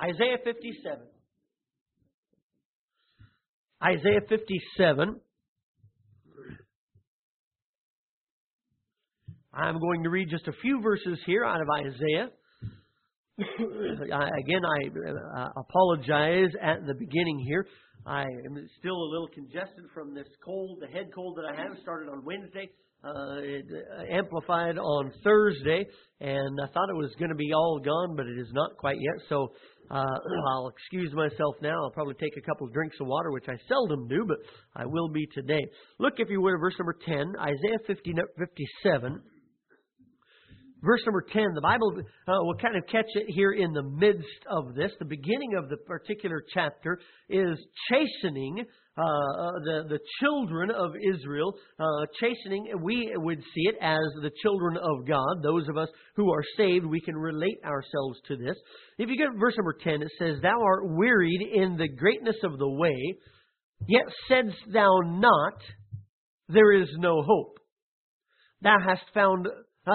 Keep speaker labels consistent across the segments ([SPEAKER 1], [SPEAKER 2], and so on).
[SPEAKER 1] Isaiah 57. Isaiah 57. I'm going to read just a few verses here out of Isaiah. Again, I apologize at the beginning here. I am still a little congested from this cold, the head cold that I have. It started on Wednesday. It amplified on Thursday, and I thought it was going to be all gone, but it is not quite yet. So I'll excuse myself now. I'll probably take a couple of drinks of water, which I seldom do, but I will be today. Look, if you would, at verse number 10, Isaiah 57. Verse number 10, the Bible will kind of catch it here in the midst of this. The beginning of the particular chapter is chastening the children of Israel. Chastening, we would see it as the children of God. Those of us who are saved, we can relate ourselves to this. If you get verse number 10, it says, Thou art wearied in the greatness of the way, yet saidst thou not, There is no hope. Thou hast found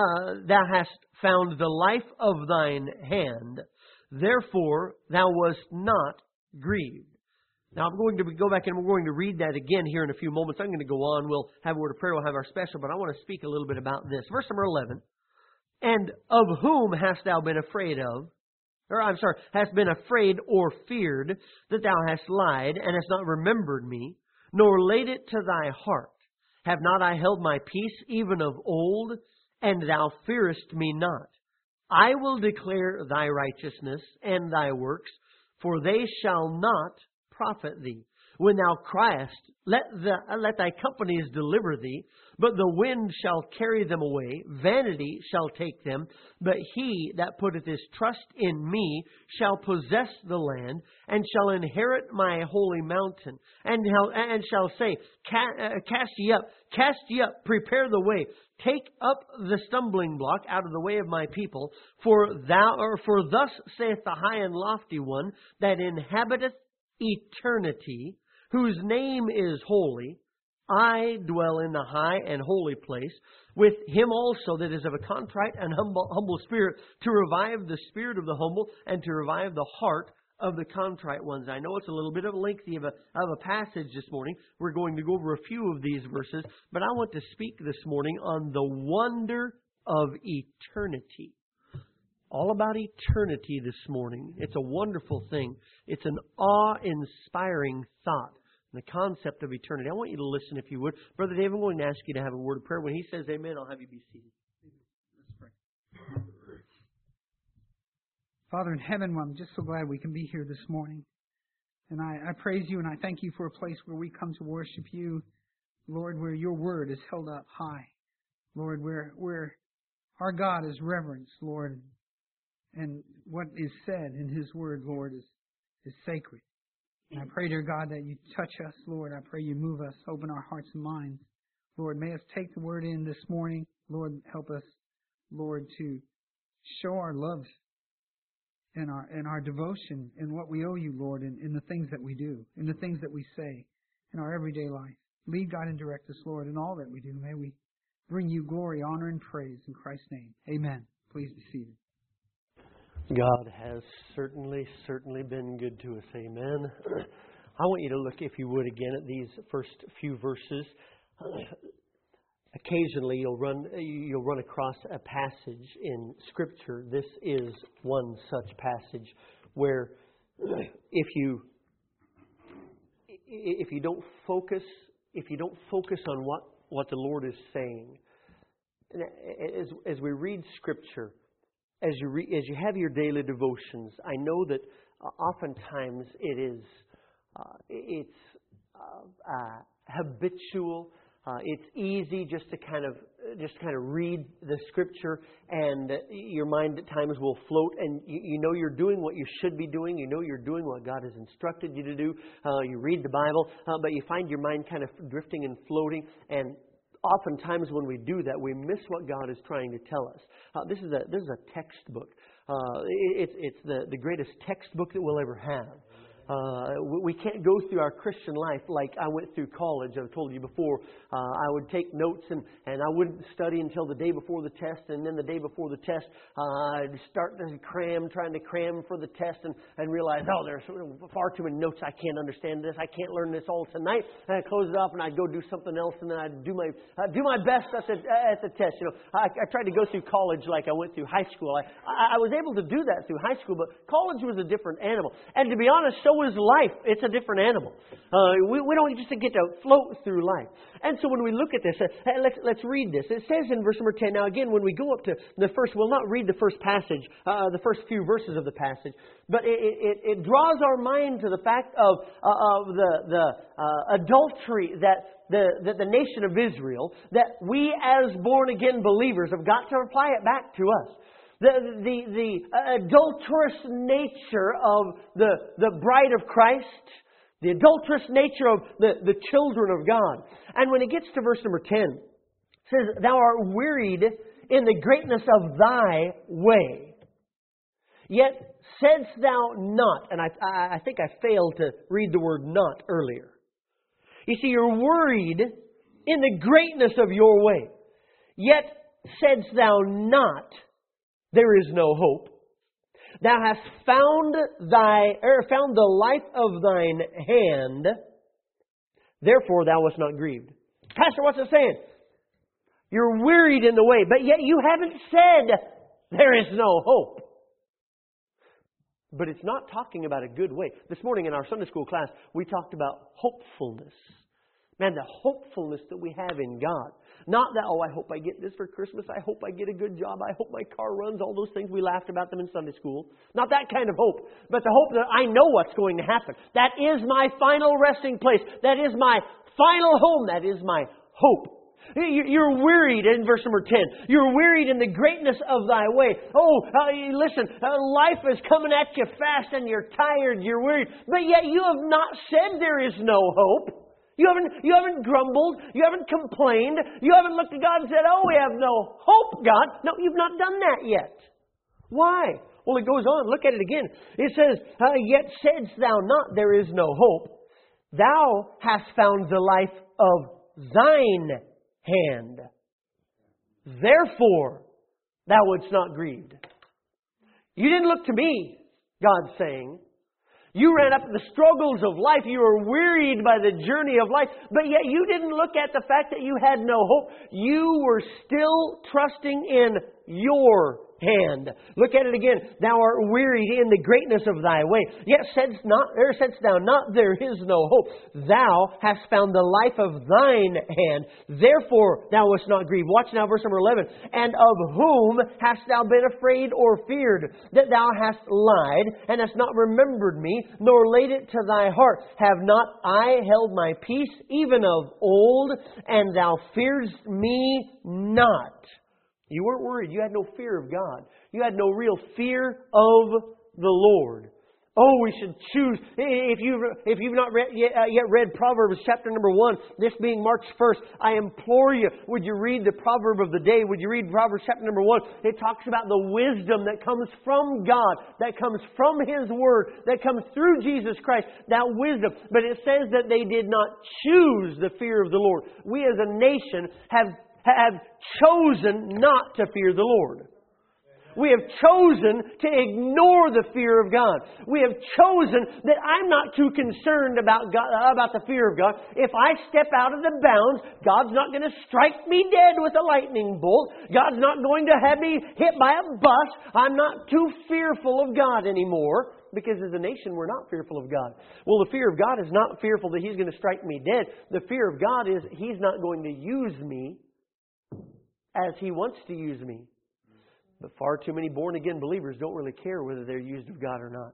[SPEAKER 1] the life of thine hand, therefore thou wast not grieved. Now I'm going to go back and we're going to read that again here in a few moments. I'm going to go on. We'll have a word of prayer. We'll have our special, but I want to speak a little bit about this. Verse number 11. And of whom hast thou been afraid of? Hast been afraid or feared that thou hast lied and hast not remembered me, nor laid it to thy heart? Have not I held my peace even of old? And thou fearest me not. I will declare thy righteousness and thy works, for they shall not profit thee. When thou criest, let thy companies deliver thee, but the wind shall carry them away, vanity shall take them, but he that putteth his trust in me shall possess the land, and shall inherit my holy mountain, and shall say, Cast ye up, prepare the way, take up the stumbling block out of the way of my people, for thus saith the high and lofty one that inhabiteth eternity, whose name is holy. I dwell in the high and holy place, with him also that is of a contrite and humble spirit, to revive the spirit of the humble, and to revive the heart of the contrite ones. I know it's a little bit of a lengthy of a passage this morning. We're going to go over a few of these verses, but I want to speak this morning on the wonder of eternity. All about eternity this morning. It's a wonderful thing. It's an awe-inspiring thought. The concept of eternity. I want you to listen if you would. Brother Dave, I'm going to ask you to have a word of prayer. When he says amen, I'll have you be seated.
[SPEAKER 2] Let's pray. Father in heaven, I'm just so glad we can be here this morning. And I praise you and I thank you for a place where we come to worship you, Lord, where your word is held up high. Lord, where our God is reverenced, Lord, and what is said in his word, Lord, is sacred. And I pray, dear God, that you touch us, Lord. I pray you move us, open our hearts and minds. Lord, may us take the word in this morning. Lord, help us, Lord, to show our love and our devotion in what we owe you, Lord, in the things that we do, in the things that we say, in our everyday life. Lead, guide, and direct us, Lord, in all that we do. May we bring you glory, honor, and praise in Christ's name. Amen. Please be seated.
[SPEAKER 1] God has certainly been good to us. Amen. I want you to look, if you would, again at these first few verses. Occasionally you'll run across a passage in Scripture. This is one such passage where if you don't focus on what the Lord is saying, as we read Scripture, as you have your daily devotions, I know that oftentimes it's habitual. It's easy just to kind of read the Scripture, and your mind at times will float, and you know you're doing what you should be doing. You know you're doing what God has instructed you to do. You read the Bible, but you find your mind kind of drifting and floating, and oftentimes when we do that, we miss what God is trying to tell us. This is a textbook. It's the greatest textbook that we'll ever have. We can't go through our Christian life like I went through college. I've told you before. I would take notes and I wouldn't study until the day before the test. And then the day before the test, I'd start to trying to cram for the test and realize, oh, there's far too many notes. I can't understand this. I can't learn this all tonight. And I'd close it off and I'd go do something else. And then I'd do my best at the test. You know, I tried to go through college like I went through high school. I was able to do that through high school, but college was a different animal. And to be honest, so is life. It's a different animal. We don't just get to float through life. And so when we look at this, let's read this. It says in verse number 10, now again, when we go up to the first, we'll not read the first passage, the first few verses of the passage, but it draws our mind to the fact of the adultery that the nation of Israel, that we as born-again believers have got to apply it back to us. The adulterous nature of the bride of Christ, the adulterous nature of the children of God. And when it gets to verse number 10, it says, thou art wearied in the greatness of thy way. Yet saidst thou not, and I think I failed to read the word not earlier. You see, you're worried in the greatness of your way. Yet saidst thou not, there is no hope. Thou hast found the life of thine hand, therefore thou wast not grieved. Pastor, what's it saying? You're wearied in the way, but yet you haven't said there is no hope. But it's not talking about a good way. This morning in our Sunday school class, we talked about hopefulness. Man, the hopefulness that we have in God. Not that, oh, I hope I get this for Christmas. I hope I get a good job. I hope my car runs. All those things. We laughed about them in Sunday school. Not that kind of hope. But the hope that I know what's going to happen. That is my final resting place. That is my final home. That is my hope. You're wearied in verse number 10. You're wearied in the greatness of thy way. Oh, listen, life is coming at you fast and you're tired. You're wearied. But yet you have not said there is no hope. You haven't grumbled. You haven't complained. You haven't looked at God and said, oh, we have no hope, God. No, you've not done that yet. Why? Well, it goes on. Look at it again. It says, yet saidst thou not, there is no hope. Thou hast found the life of thine hand. Therefore, thou wouldst not grieved. You didn't look to me, God's saying. You ran up the struggles of life. You were wearied by the journey of life. But yet you didn't look at the fact that you had no hope. You were still trusting in your hand. Look at it again. Thou art wearied in the greatness of thy way. Yet saidst thou not, there is no hope. Thou hast found the life of thine hand. Therefore thou wast not grieved. Watch now verse number 11. And of whom hast thou been afraid or feared? That thou hast lied, and hast not remembered me, nor laid it to thy heart. Have not I held my peace, even of old, and thou fearest me not? You weren't worried. You had no fear of God. You had no real fear of the Lord. Oh, we should choose. If you've not yet read Proverbs chapter number 1, this being March 1st, I implore you, would you read the proverb of the day? Would you read Proverbs chapter number 1? It talks about the wisdom that comes from God, that comes from His Word, that comes through Jesus Christ, that wisdom. But it says that they did not choose the fear of the Lord. We as a nation have chosen not to fear the Lord. We have chosen to ignore the fear of God. We have chosen that I'm not too concerned about God, about the fear of God. If I step out of the bounds, God's not going to strike me dead with a lightning bolt. God's not going to have me hit by a bus. I'm not too fearful of God anymore. Because as a nation, we're not fearful of God. Well, the fear of God is not fearful that He's going to strike me dead. The fear of God is He's not going to use me as He wants to use me. But far too many born-again believers don't really care whether they're used of God or not.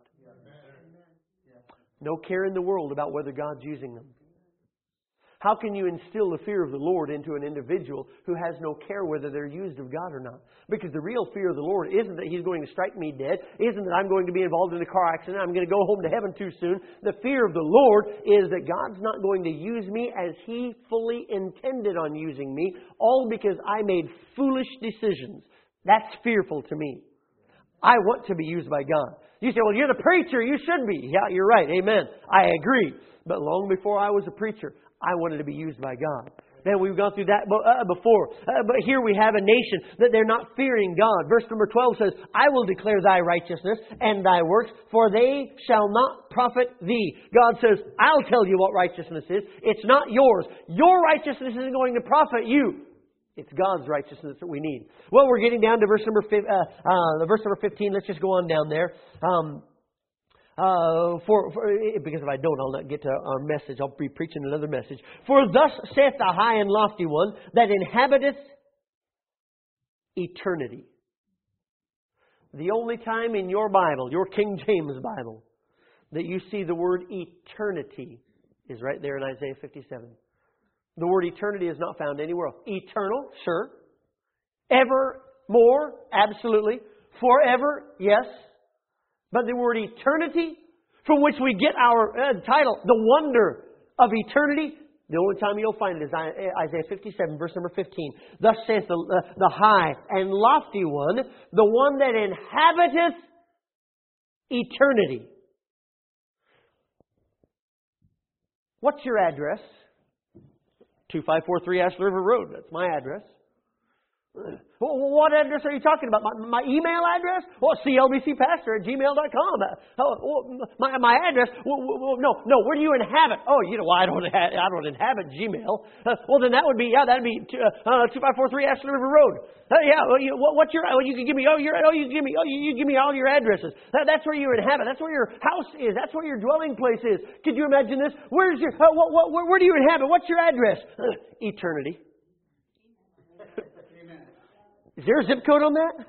[SPEAKER 1] No care in the world about whether God's using them. How can you instill the fear of the Lord into an individual who has no care whether they're used of God or not? Because the real fear of the Lord isn't that He's going to strike me dead, isn't that I'm going to be involved in a car accident, I'm going to go home to heaven too soon. The fear of the Lord is that God's not going to use me as He fully intended on using me, all because I made foolish decisions. That's fearful to me. I want to be used by God. You say, well, you're the preacher. You should be. Yeah, you're right. Amen. I agree. But long before I was a preacher, I wanted to be used by God. Man, we've gone through that before. But here we have a nation that they're not fearing God. Verse number 12 says, I will declare thy righteousness and thy works, for they shall not profit thee. God says, I'll tell you what righteousness is. It's not yours. Your righteousness isn't going to profit you. It's God's righteousness that we need. Well, we're getting down to verse number 15. Let's just go on down there. Because if I don't, I'll not get to our message. I'll be preaching another message. For thus saith the high and lofty one that inhabiteth eternity. The only time in your Bible, your King James Bible, that you see the word eternity is right there in Isaiah 57. The word eternity is not found anywhere else. Eternal, sure. Evermore, absolutely. Forever, yes. But the word eternity, from which we get our title, The Wonder of Eternity, the only time you'll find it is Isaiah 57, verse number 15. Thus saith the high and lofty one, the one that inhabiteth eternity. What's your address? 2543 Ash River Road. That's my address. Well, what address are you talking about? My email address? Well, clbcpastor@gmail.com. My address? No. Where do you inhabit? Oh, I don't inhabit Gmail. Well, then that'd be 2543 Ashland River Road. What's your? You can give me. You give me all your addresses. That's where you inhabit. That's where your house is. That's where your dwelling place is. Could you imagine this? Where's your? Where do you inhabit? What's your address? Eternity. Is there a zip code on that?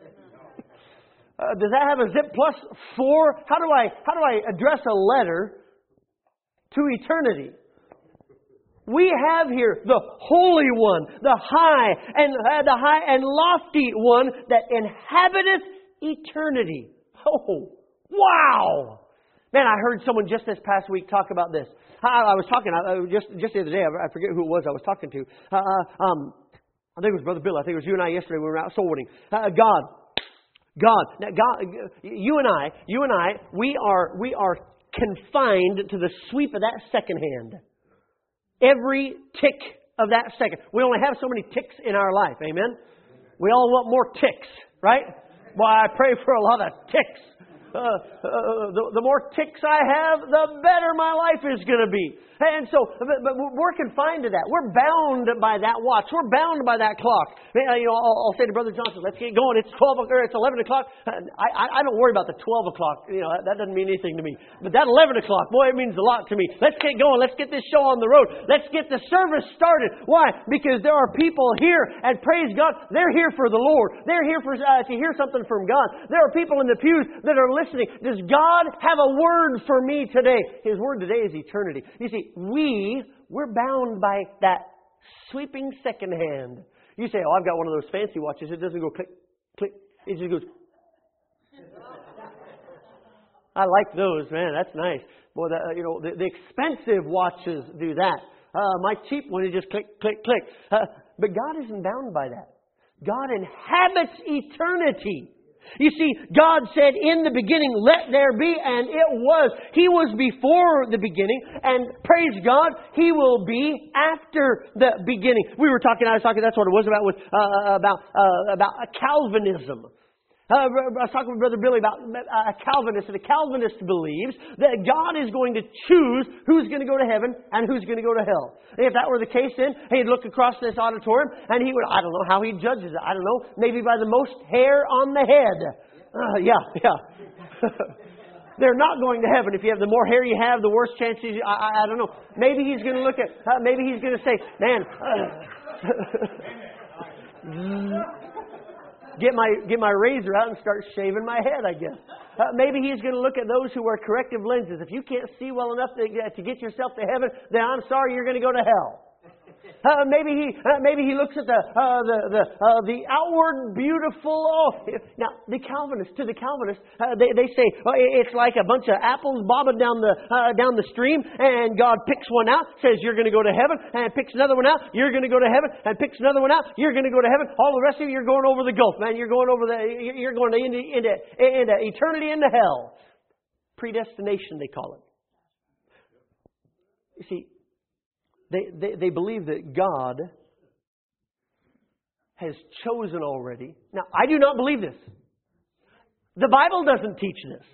[SPEAKER 1] Does that have a zip plus 4? How do I address a letter to eternity? We have here the Holy One, the high and lofty one that inhabiteth eternity. Oh, wow! Man, I heard someone just this past week talk about this. I was talking just the other day. I forget who it was I was talking to. I think it was Brother Bill. I think it was you and I yesterday when we were out soul winning. God. Now, God, you and I, we are confined to the sweep of that second hand. Every tick of that second. We only have so many ticks in our life. Amen? We all want more ticks, right? Well, I pray for a lot of ticks. The more ticks I have, the better my life is going to be. And so, but we're confined to that. We're bound by that watch. We're bound by that clock. I'll say to Brother Johnson, let's get going. It's 12 or it's 11 o'clock. I don't worry about the 12 o'clock. That doesn't mean anything to me. But that 11 o'clock, boy, it means a lot to me. Let's get going. Let's get this show on the road. Let's get the service started. Why? Because there are people here, and praise God, they're here for the Lord. They're here for to hear something from God. There are people in the pews that are listening. Does God have a word for me today? His word today is eternity. You see, we're bound by that sweeping second hand. You say, I've got one of those fancy watches. It doesn't go click, click. It just goes. I like those, man. That's nice. Boy, the expensive watches do that. My cheap one is just click, click, click. But God isn't bound by that. God inhabits eternity. You see, God said in the beginning, let there be, and it was. He was before the beginning, and praise God, He will be after the beginning. I was talking, that's what it was about Calvinism. I was talking with Brother Billy about a Calvinist, and a Calvinist believes that God is going to choose who's going to go to heaven and who's going to go to hell. And if that were the case, then he'd look across this auditorium and he would, I don't know how he judges it. I don't know, maybe by the most hair on the head. Yeah. They're not going to heaven. If you have the more hair you have, the worse chances. I don't know. Maybe he's going to look at. Maybe he's going to say, "Man, get my razor out and start shaving my head." I guess. Maybe he's going to look at those who wear corrective lenses. If you can't see well enough to get yourself to heaven, then I'm sorry, you're going to go to hell. Maybe he looks at the outward beautiful. Now the Calvinists, they say it's like a bunch of apples bobbing down the stream, and God picks one out, says you're going to go to heaven, and picks another one out, you're going to go to heaven, and picks another one out, you're going to go to heaven. All the rest of you, you're going over the gulf, man. You're going into eternity, into hell. Predestination, they call it. You see, they believe that God has chosen already. Now, I do not believe this. The Bible doesn't teach this.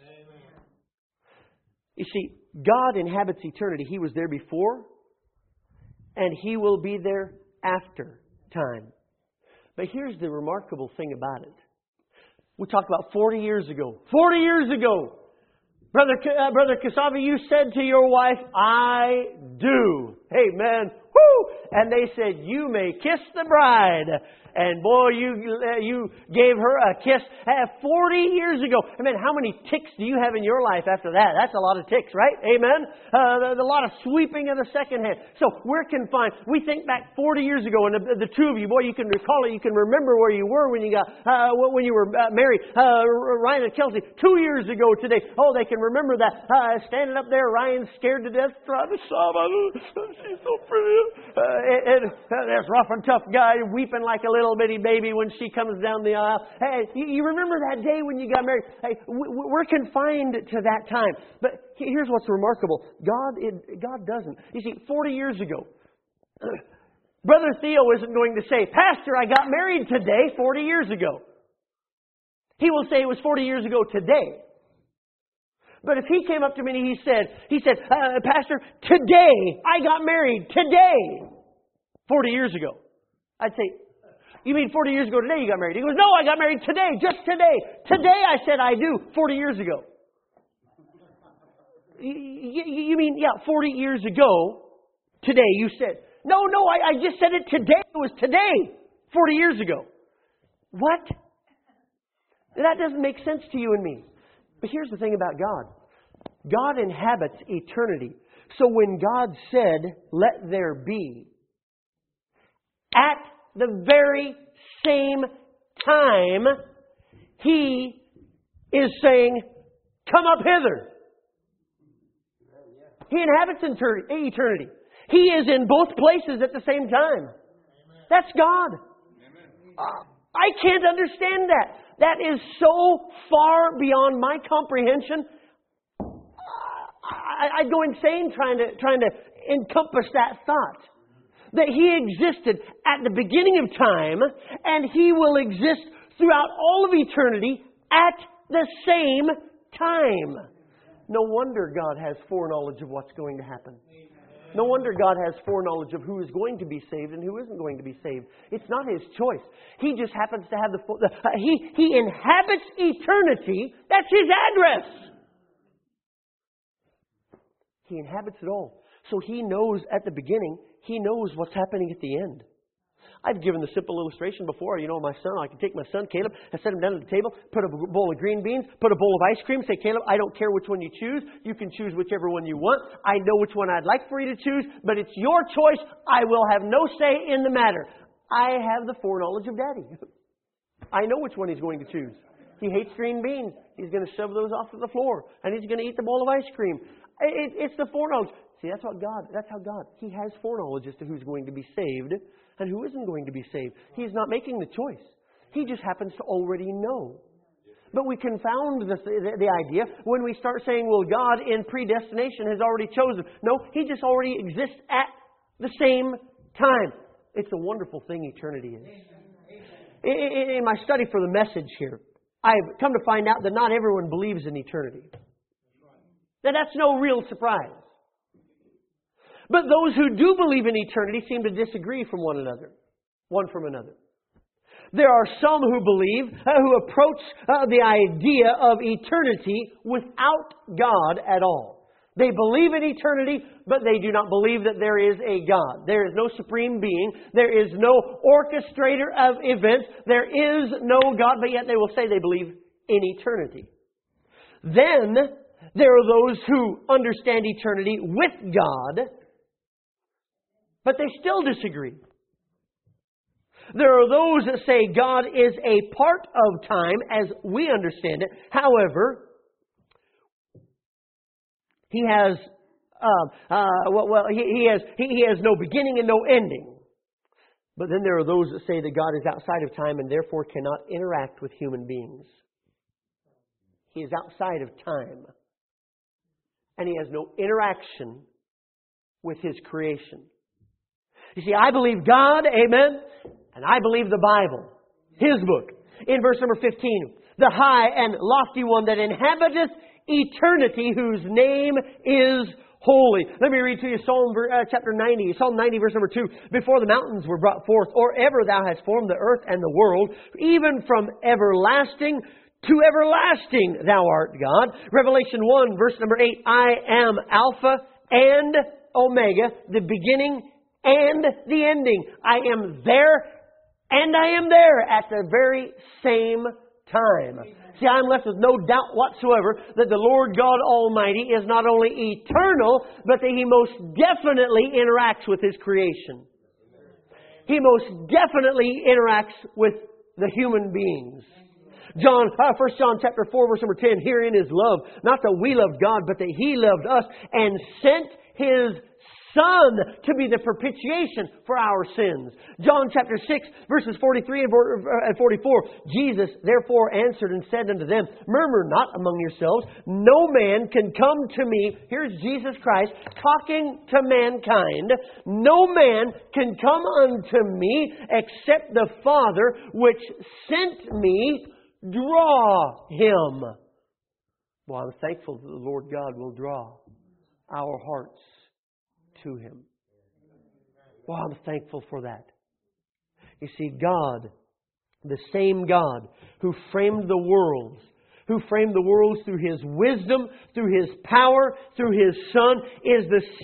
[SPEAKER 1] You see, God inhabits eternity. He was there before, and He will be there after time. But here's the remarkable thing about it. We talked about 40 years ago. 40 years ago! Brother Kasavi, you said to your wife, I do. Amen. Woo! And they said, you may kiss the bride. And boy, you gave her a kiss 40 years ago. I mean, how many ticks do you have in your life after that? That's a lot of ticks, right? Amen? A lot of sweeping of the second hand. So we're confined. We think back 40 years ago, and the two of you, boy, you can recall it. You can remember where you were when you were married. Ryan and Kelsey, 2 years ago today. Oh, they can remember that. Standing up there, Ryan scared to death, trying to sob. She's so pretty. That's rough and tough guy, weeping like a little bitty baby when she comes down the aisle. Hey, you remember that day when you got married? Hey, we're confined to that time. But here's what's remarkable. God doesn't. You see, 40 years ago, Brother Theo isn't going to say, Pastor, I got married today 40 years ago. He will say it was 40 years ago today. But if he came up to me and he said, Pastor, today I got married. Today. 40 years ago. I'd say, you mean 40 years ago today you got married? He goes, no, I got married today. Just today. Today I said I do. 40 years ago. You mean, 40 years ago, today you said. No, I just said it today. It was today. 40 years ago. What? That doesn't make sense to you and me. But here's the thing about God. God inhabits eternity. So when God said, let there be, at the very same time, He is saying, come up hither. He inhabits eternity. He is in both places at the same time. That's God. I can't understand that. That is so far beyond my comprehension. I'd go insane trying to encompass that thought. That He existed at the beginning of time, and He will exist throughout all of eternity at the same time. No wonder God has foreknowledge of what's going to happen. No wonder God has foreknowledge of who is going to be saved and who isn't going to be saved. It's not His choice. He just happens to have He inhabits eternity. That's His address. He inhabits it all. So He knows at the beginning. He knows what's happening at the end. I've given the simple illustration before. My son, I can take my son, Caleb, and set him down at the table, put a bowl of green beans, put a bowl of ice cream, say, Caleb, I don't care which one you choose. You can choose whichever one you want. I know which one I'd like for you to choose, but it's your choice. I will have no say in the matter. I have the foreknowledge of Daddy. I know which one he's going to choose. He hates green beans. He's going to shove those off to the floor, and he's going to eat the bowl of ice cream. It's the foreknowledge. See, that's how God. He has foreknowledge as to who's going to be saved and who isn't going to be saved. He's not making the choice. He just happens to already know. But we confound the idea when we start saying, well, God in predestination has already chosen. No, He just already exists at the same time. It's a wonderful thing eternity is. In my study for the message here, I've come to find out that not everyone believes in eternity. Now, that's no real surprise. But those who do believe in eternity seem to disagree from one from another. There are some who believe, who approach the idea of eternity without God at all. They believe in eternity, but they do not believe that there is a God. There is no supreme being. There is no orchestrator of events. There is no God, but yet they will say they believe in eternity. Then there are those who understand eternity with God, But they still disagree. There are those that say God is a part of time as we understand it. However, He has He has no beginning and no ending. But then there are those that say that God is outside of time and therefore cannot interact with human beings. He is outside of time. And He has no interaction with His creation. You see, I believe God, amen, and I believe the Bible, His book. In verse number 15, the high and lofty one that inhabiteth eternity, whose name is holy. Let me read to you Psalm chapter 90. Psalm 90 verse number 2. Before the mountains were brought forth, or ever Thou hast formed the earth and the world, even from everlasting to everlasting Thou art God. Revelation 1 verse number 8. I am Alpha and Omega, the beginning and the ending. I am there and I am there at the very same time. See, I'm left with no doubt whatsoever that the Lord God Almighty is not only eternal, but that He most definitely interacts with His creation. He most definitely interacts with the human beings. 1 John chapter 4 verse number 10, herein is love, not that we loved God, but that He loved us and sent His Son to be the propitiation for our sins. John chapter 6 verses 43 and 44. Jesus therefore answered and said unto them, murmur not among yourselves. No man can come to me. Here's Jesus Christ talking to mankind. No man can come unto me except the Father which sent me draw him. Well, I'm thankful that the Lord God will draw our hearts to Him. Well, I'm thankful for that. You see, God, the same God who framed the worlds, through His wisdom, through His power, through His Son, is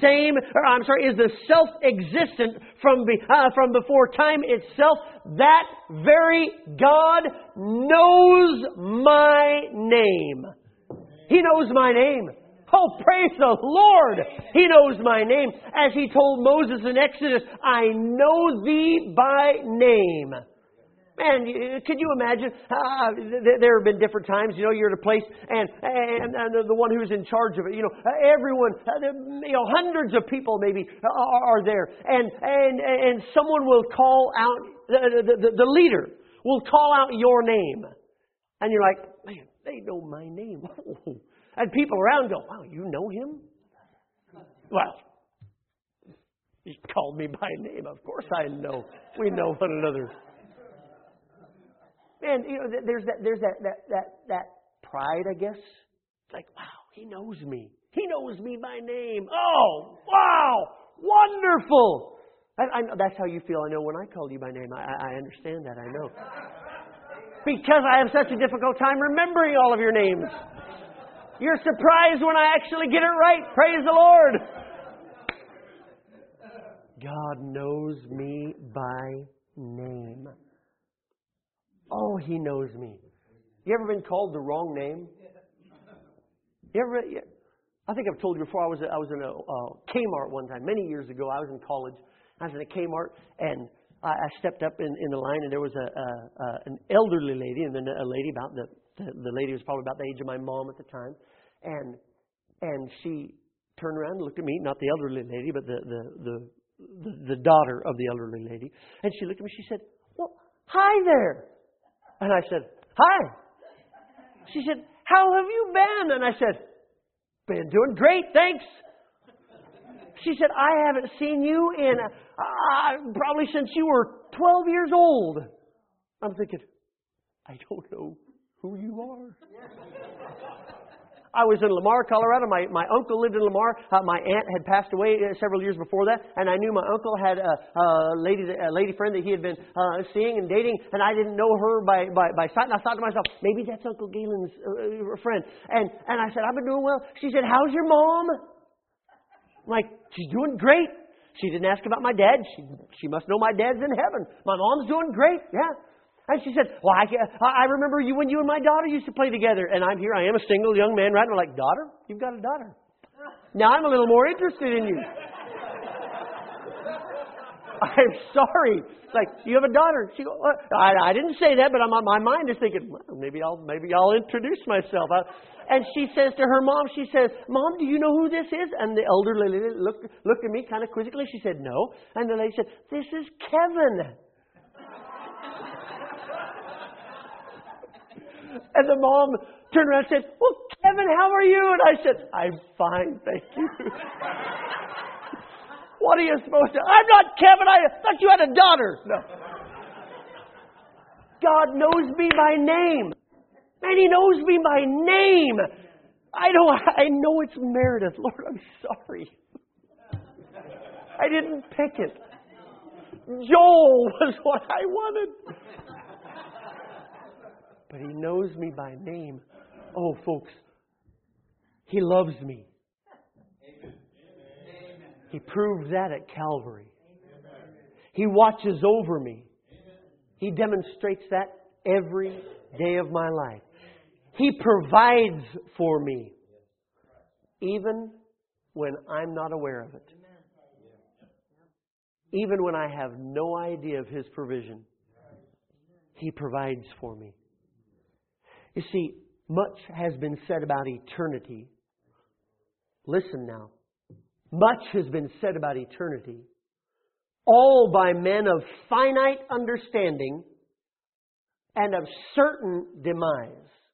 [SPEAKER 1] the self-existent from before time itself. That very God knows my name. He knows my name. Oh, praise the Lord! He knows my name. As He told Moses in Exodus, I know thee by name. Man, could you imagine? There have been different times, you're at a place and the one who's in charge of it, everyone, hundreds of people maybe are there. And someone will call out, the leader will call out your name. And you're like, man, they know my name. And people around go, wow, you know him? Well, he called me by name. Of course I know. We know one another. Man, there's that pride, I guess. It's like, wow, he knows me. He knows me by name. Oh, wow, wonderful. I know that's how you feel. I know when I called you by name. I understand that. I know. Because I have such a difficult time remembering all of your names. You're surprised when I actually get it right. Praise the Lord. God knows me by name. Oh, He knows me. You ever been called the wrong name? I think I've told you before, I was in a Kmart one time, many years ago. I was in college. I was in a Kmart, and I stepped up in the line, and there was an elderly lady, and then a lady about the lady was probably about the age of my mom at the time, and she turned around and looked at me, not the elderly lady, but the daughter of the elderly lady, and she looked at me. She said, "Well, hi there," and I said, "Hi." She said, "How have you been?" And I said, "Been doing great, thanks." She said, "I haven't seen you in probably since you were 12 years old." I'm thinking, I don't know who you are. I was in Lamar, Colorado. My uncle lived in Lamar. My aunt had passed away several years before that, and I knew my uncle had a lady friend that he had been seeing and dating, and I didn't know her by sight. And I thought to myself, maybe that's Uncle Galen's friend. And I said, "I've been doing well." She said, "How's your mom?" I'm like, "She's doing great." She didn't ask about my dad. She must know my dad's in heaven. My mom's doing great. Yeah. And she said, "Well, I remember you when you and my daughter used to play together." And I'm here. I am a single young man, right? And I'm like, "Daughter? You've got a daughter. Now I'm a little more interested in you." I'm sorry. It's like, you have a daughter. She goes, I didn't say that, but my mind is thinking, well, maybe I'll introduce myself. And she says to her mom, she says, Mom, do you know who this is? And the elderly lady looked at me kind of quizzically. She said, no. And the lady said, this is Kevin. And the mom turned around and said, well, Kevin, how are you? And I said, I'm fine, thank you. What are you supposed to? I'm not Kevin. I thought you had a daughter. No. God knows me by name. And He knows me by name. I know it's Meredith. Lord, I'm sorry. I didn't pick it. Joel was what I wanted. But He knows me by name. Oh, folks, He loves me. He proves that at Calvary. He watches over me. He demonstrates that every day of my life. He provides for me, even when I'm not aware of it. Even when I have no idea of His provision, He provides for me. You see, much has been said about eternity. Listen now. Much has been said about eternity, all by men of finite understanding and of certain demise.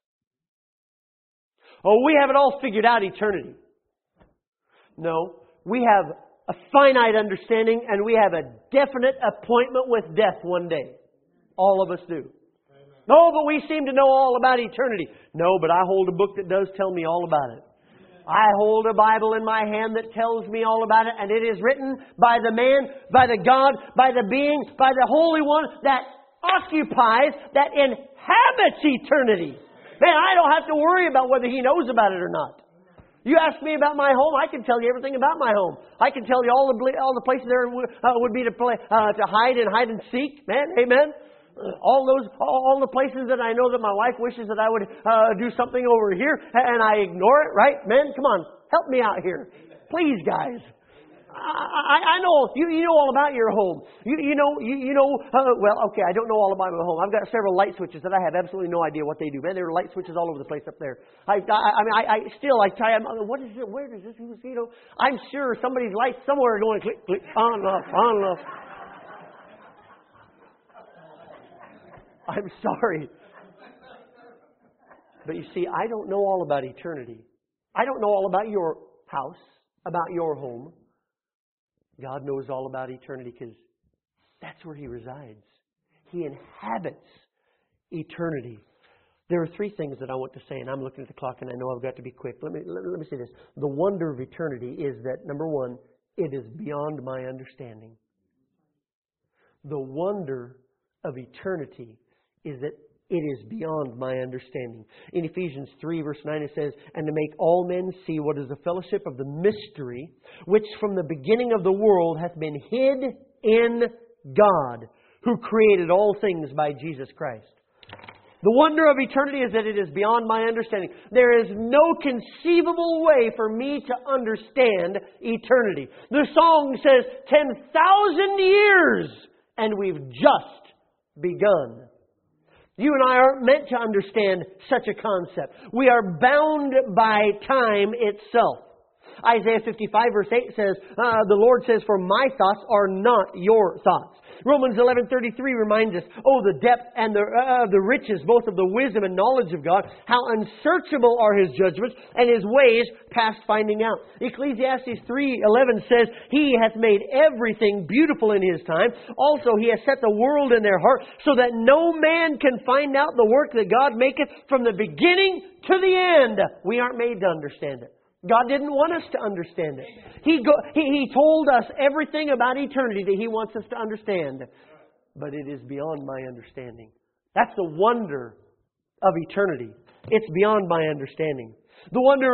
[SPEAKER 1] Oh, we have it all figured out, eternity. No, we have a finite understanding and we have a definite appointment with death one day. All of us do. No, but we seem to know all about eternity. No, but I hold a book that does tell me all about it. I hold a Bible in my hand that tells me all about it, and it is written by the man, by the God, by the being, by the Holy One that occupies, that inhabits eternity. Man, I don't have to worry about whether He knows about it or not. You ask me about my home, I can tell you everything about my home. I can tell you all the places there would be to hide and seek. Man, amen. All the places that I know that my wife wishes that I would do something over here, and I ignore it, right? Men, come on, help me out here. Please, guys. I know, you know all about your home. Well, okay, I don't know all about my home. I've got several light switches that I have absolutely no idea what they do. Man, there are light switches all over the place up there. I try, what is it? Where does this, I'm sure somebody's lights somewhere are going click, click, on and off, on and off. I'm sorry. But you see, I don't know all about eternity. I don't know all about your house, about your home. God knows all about eternity because that's where He resides. He inhabits eternity. There are three things that I want to say, and I'm looking at the clock, and I know I've got to be quick. Let me say this. The wonder of eternity is that, number one, it is beyond my understanding. The wonder of eternity is that it is beyond my understanding. In Ephesians 3, verse 9, it says, and to make all men see what is the fellowship of the mystery, which from the beginning of the world hath been hid in God, who created all things by Jesus Christ. The wonder of eternity is that it is beyond my understanding. There is no conceivable way for me to understand eternity. The song says 10,000 years, and we've just begun. You and I aren't meant to understand such a concept. We are bound by time itself. Isaiah 55 verse 8 says, the Lord says, for my thoughts are not your thoughts. Romans 11:33 reminds us, oh, the depth and the riches, both of the wisdom and knowledge of God, how unsearchable are His judgments and His ways past finding out. Ecclesiastes 3:11 says, He hath made everything beautiful in His time. Also, He has set the world in their heart, so that no man can find out the work that God maketh from the beginning to the end. We aren't made to understand it. God didn't want us to understand it. He told us everything about eternity that He wants us to understand. But it is beyond my understanding. That's the wonder of eternity. It's beyond my understanding. The wonder,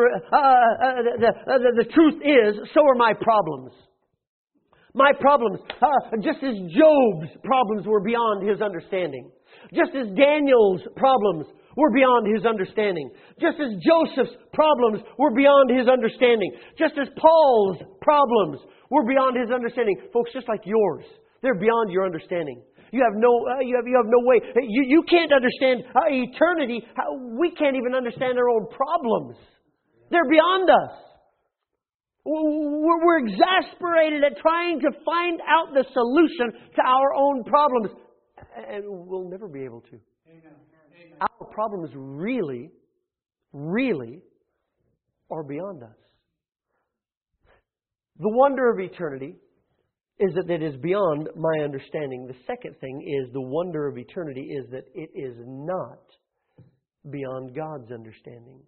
[SPEAKER 1] the truth is, so are my problems. My problems, just as Job's problems were beyond his understanding. Just as Daniel's problems were beyond his understanding. Just as Joseph's problems were beyond his understanding. Just as Paul's problems were beyond his understanding. Folks, just like yours. They're beyond your understanding. You have no way. You can't understand eternity. We can't even understand our own problems. They're beyond us. We're exasperated at trying to find out the solution to our own problems. And we'll never be able to. Our problems really, really are beyond us. The wonder of eternity is that it is beyond my understanding. The second thing is the wonder of eternity is that it is not beyond God's understanding.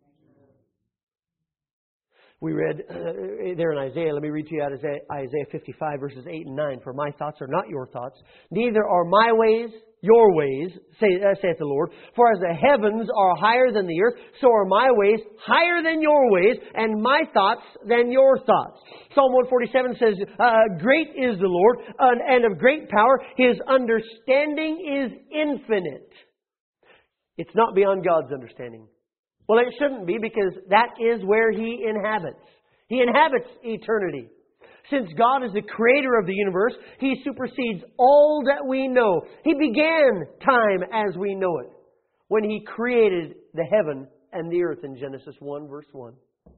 [SPEAKER 1] We read there in Isaiah, let me read to you out of Isaiah 55 verses 8 and 9. For my thoughts are not your thoughts, neither are my ways your ways, saith the Lord. For as the heavens are higher than the earth, so are my ways higher than your ways, and my thoughts than your thoughts. Psalm 147 says, great is the Lord, and of great power. His understanding is infinite. It's not beyond God's understanding. Well, it shouldn't be, because that is where He inhabits. He inhabits eternity. Since God is the creator of the universe, He supersedes all that we know. He began time as we know it when He created the heaven and the earth in Genesis 1 verse 1.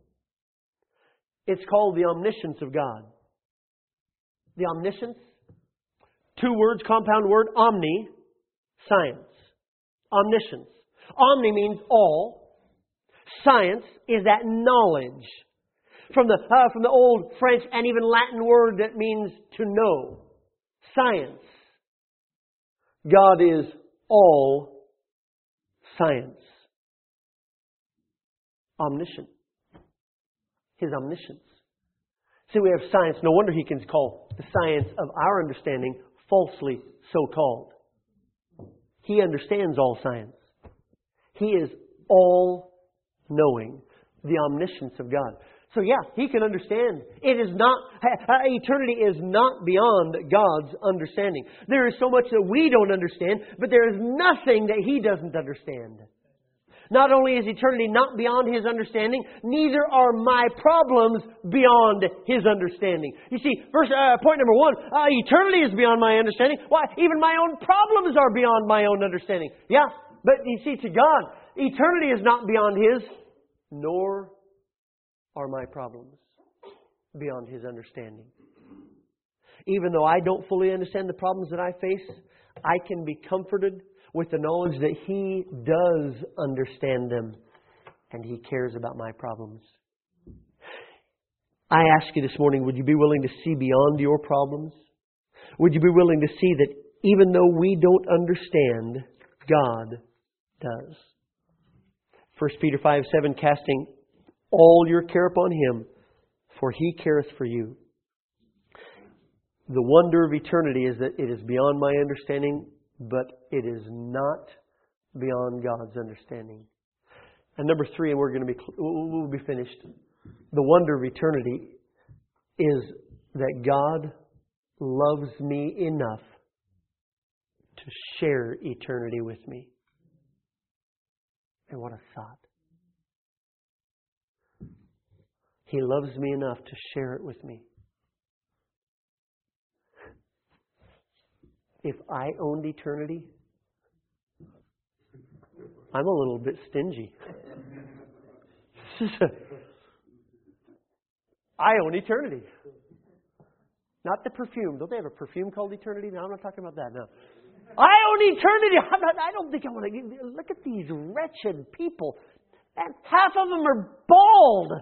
[SPEAKER 1] It's called the omniscience of God. The omniscience, 2 words, compound word, omni, science. Omniscience. Omni means all. Science is that knowledge. From the old French and even Latin word that means to know. Science. God is all science. Omniscient. His omniscience. See, we have science. No wonder He can call the science of our understanding falsely so called. He understands all science. He is all knowing. The omniscience of God. So yeah, He can understand. It is not, eternity is not beyond God's understanding. There is so much that we don't understand, but there is nothing that He doesn't understand. Not only is eternity not beyond His understanding, neither are my problems beyond His understanding. You see, point number 1, eternity is beyond my understanding. Why? Even my own problems are beyond my own understanding. Yeah, but you see, to God, eternity is not beyond His, nor are my problems beyond His understanding. Even though I don't fully understand the problems that I face, I can be comforted with the knowledge that He does understand them and He cares about my problems. I ask you this morning, would you be willing to see beyond your problems? Would you be willing to see that even though we don't understand, God does? 1 Peter 5:7, casting all your care upon Him, for He careth for you. The wonder of eternity is that it is beyond my understanding, but it is not beyond God's understanding. And number 3, and we'll be finished. The wonder of eternity is that God loves me enough to share eternity with me. And what a thought. He loves me enough to share it with me. If I owned eternity, I'm a little bit stingy. I own eternity. Not the perfume. Don't they have a perfume called eternity? No, I'm not talking about that. No. I own eternity. I don't think I want to. Look at these wretched people. And half of them are bald.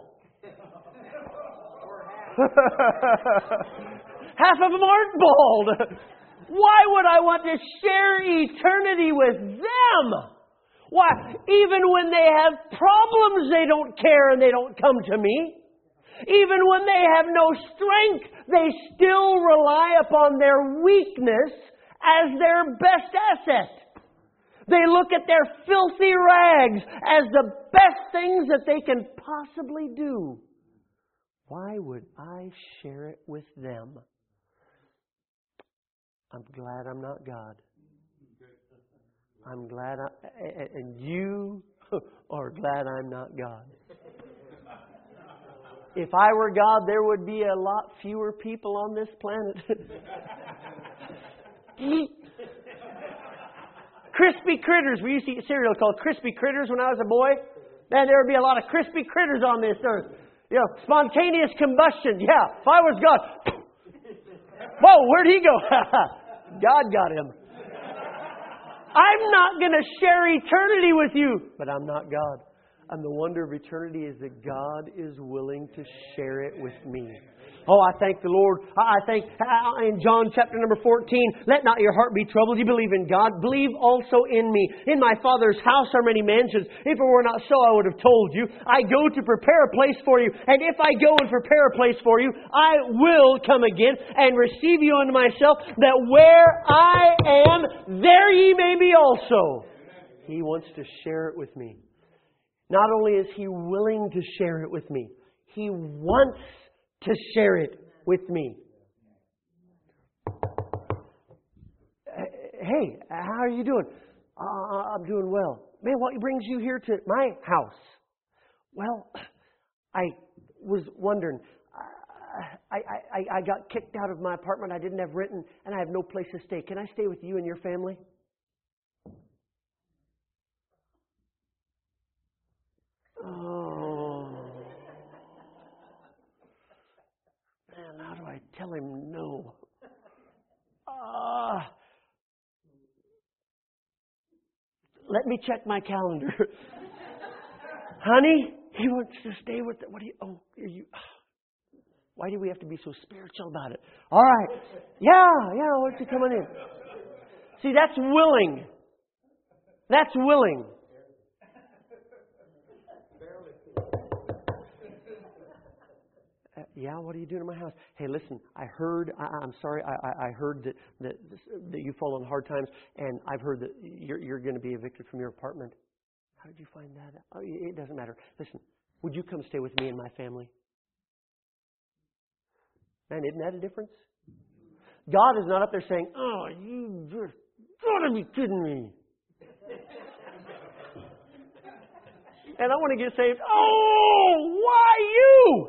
[SPEAKER 1] Half of them aren't bald. Why would I want to share eternity with them? Why? Even when they have problems, they don't care and they don't come to me. Even when they have no strength, they still rely upon their weakness as their best asset. They look at their filthy rags as the best things that they can possibly do. Why would I share it with them? I'm glad I'm not God. I'm glad and you are glad I'm not God. If I were God, there would be a lot fewer people on this planet. Crispy critters. We used to eat cereal called Crispy Critters when I was a boy. Man, there would be a lot of crispy critters on this earth. Spontaneous combustion. Yeah, if I was God. Whoa, where'd he go? God got him. I'm not going to share eternity with you. But I'm not God. And the wonder of eternity is that God is willing to share it with me. Oh, I thank the Lord. I thank in John chapter number 14, let not your heart be troubled. You believe in God. Believe also in me. In my Father's house are many mansions. If it were not so, I would have told you. I go to prepare a place for you. And if I go and prepare a place for you, I will come again and receive you unto myself, that where I am, there ye may be also. He wants to share it with me. Not only is He willing to share it with me, He wants to share it with me. Hey, how are you doing? I'm doing well. Man, what brings you here to my house? Well, I was wondering. I got kicked out of my apartment. I didn't have rent, and I have no place to stay. Can I stay with you and your family? Oh. Man, how do I tell him no? Let me check my calendar. Honey, he wants to stay with what do you, are you, why do we have to be so spiritual about it? All right. Yeah, why don't you come on in? See, that's willing. That's willing. Yeah, what are you doing in my house? Hey, listen, I heard, I'm sorry, I heard that you fall on hard times, and I've heard that you're going to be evicted from your apartment. How did you find that out? Oh, it doesn't matter. Listen, would you come stay with me and my family? Man, isn't that a difference? God is not up there saying, oh, you just gotta be kidding me. And I want to get saved. Oh, why you?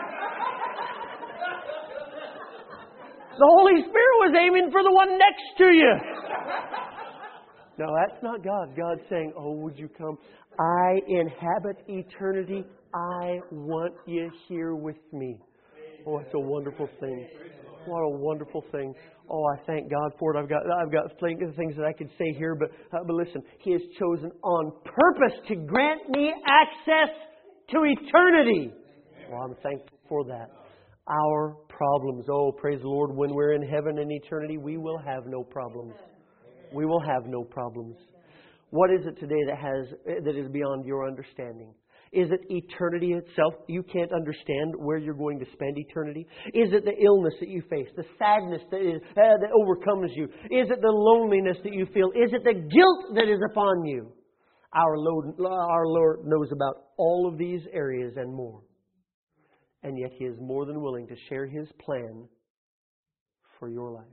[SPEAKER 1] The Holy Spirit was aiming for the one next to you. No, that's not God. God's saying, oh, would you come? I inhabit eternity. I want you here with me. Oh, it's a wonderful thing. What a wonderful thing. Oh, I thank God for it. I've got plenty of things that I could say here, but listen, He has chosen on purpose to grant me access to eternity. Well, I'm thankful for that. Our problems. Oh, praise the Lord. When we're in heaven in eternity, we will have no problems. We will have no problems. What is it today that is beyond your understanding? Is it eternity itself? You can't understand where you're going to spend eternity. Is it the illness that you face, the sadness that overcomes you? Is it the loneliness that you feel? Is it the guilt that is upon you? Our Lord knows about all of these areas and more. And yet He is more than willing to share His plan for your life.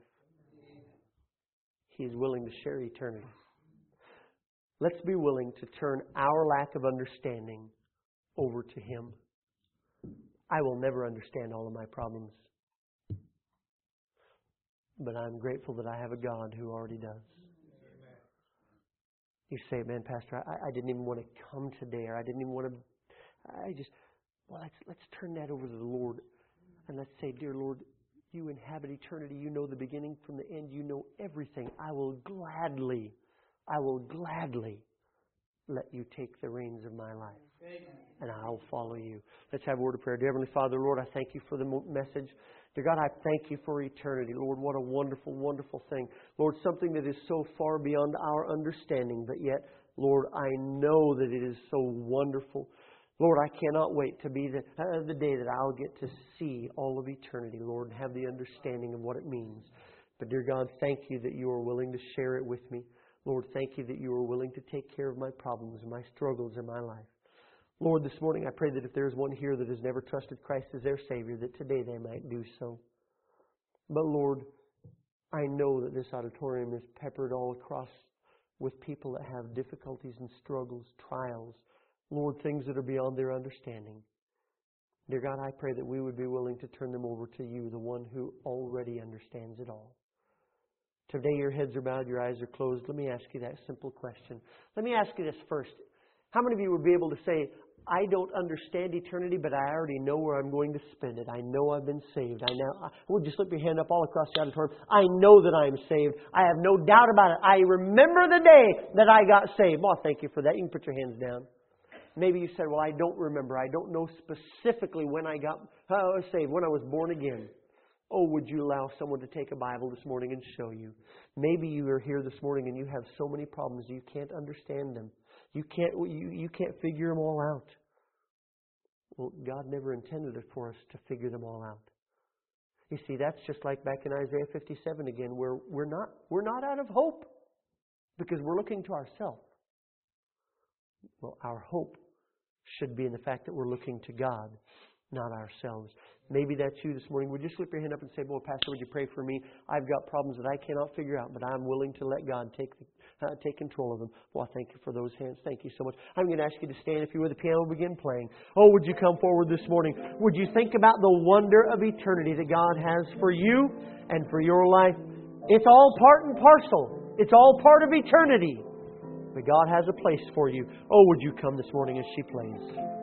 [SPEAKER 1] He is willing to share eternity. Let's be willing to turn our lack of understanding over to Him. I will never understand all of my problems. But I'm grateful that I have a God who already does. You say, man, Pastor, I didn't even want to come today, or I didn't even want to... let's turn that over to the Lord. And let's say, dear Lord, You inhabit eternity. You know the beginning from the end. You know everything. I will gladly let You take the reins of my life. And I'll follow You. Let's have a word of prayer. Dear Heavenly Father, Lord, I thank You for the message. Dear God, I thank You for eternity. Lord, what a wonderful, wonderful thing. Lord, something that is so far beyond our understanding, but yet, Lord, I know that it is so wonderful. Lord, I cannot wait to be the day that I'll get to see all of eternity, Lord, and have the understanding of what it means. But dear God, thank You that You are willing to share it with me. Lord, thank You that You are willing to take care of my problems and my struggles in my life. Lord, this morning I pray that if there is one here that has never trusted Christ as their Savior, that today they might do so. But Lord, I know that this auditorium is peppered all across with people that have difficulties and struggles, trials, Lord, things that are beyond their understanding. Dear God, I pray that we would be willing to turn them over to You, the one who already understands it all. today your heads are bowed, your eyes are closed, let me ask you that simple question. Let me ask you this first. How many of you would be able to say, I don't understand eternity, but I already know where I'm going to spend it. I know I've been saved. Would you slip your hand up all across the auditorium? I know that I am saved. I have no doubt about it. I remember the day that I got saved. Well, thank you for that. You can put your hands down. Maybe you said, well, I don't remember. I don't know specifically when I got saved, when I was born again. Oh, would you allow someone to take a Bible this morning and show you? Maybe you are here this morning and you have so many problems you can't understand them. You can't figure them all out. Well, God never intended it for us to figure them all out. You see, that's just like back in Isaiah 57 again, where we're not out of hope because we're looking to ourselves. Well, our hope should be in the fact that we're looking to God, not ourselves. Maybe that's you this morning. Would you slip your hand up and say, well, Pastor, would you pray for me? I've got problems that I cannot figure out, but I'm willing to let God take control of them. Well, thank you for those hands. Thank you so much. I'm going to ask you to stand if you would. The piano will begin playing. Oh, would you come forward this morning? Would you think about the wonder of eternity that God has for you and for your life? It's all part and parcel. It's all part of eternity. But God has a place for you. Oh, would you come this morning as she plays?